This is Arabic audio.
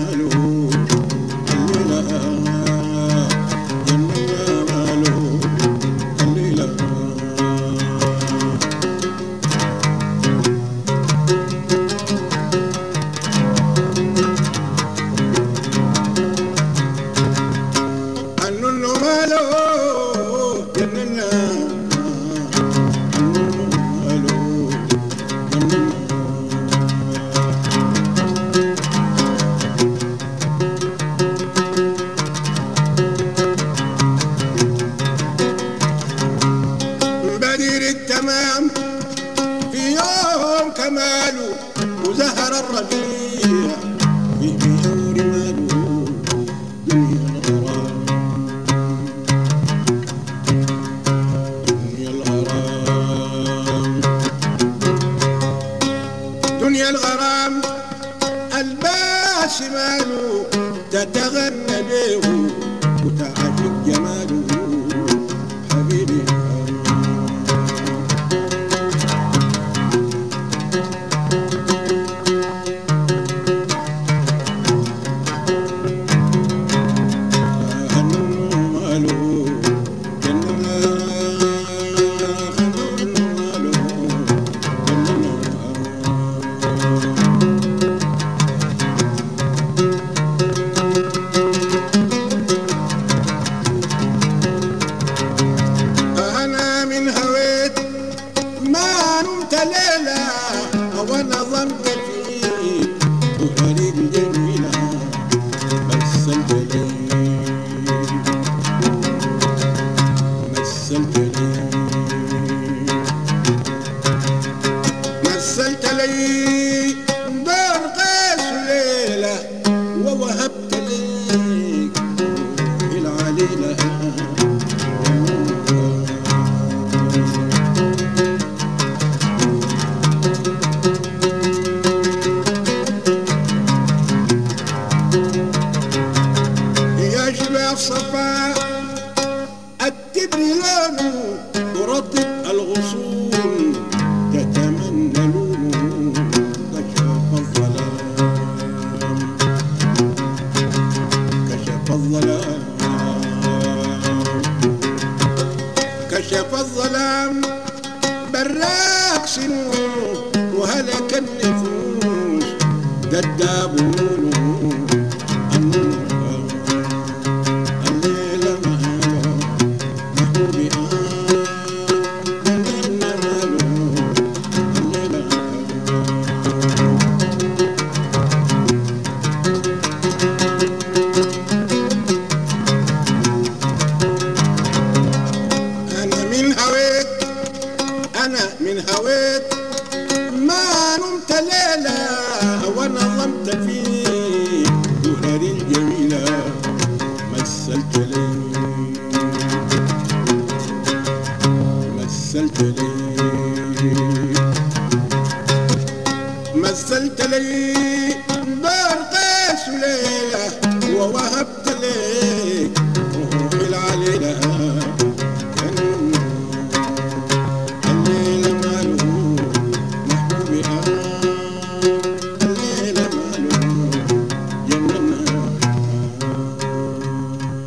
التمام في يوم كماله وزهر الربيع في بيور ماله دنيا الغرام دنيا الغرام دنيا الغرام الباس ماله تتغنى به وتعجب جماله حبيبي ونظمت فيه وغريب جميلة مثلت لي مثلت لي مثلت لي دار قاس ليلة ووهبت ليك العليلة صفا التبري لونه ورطب الغصون تتمنى لونه كشف الظلام كشف الظلام كشف الظلام براق سنون وهلك النفوس دداب نونه من هويت ما نمت ليلة ونظمت فيه دهر الجميلة مثلت لي مثلت لي مثلت لي دار قاس ليلة ووهبت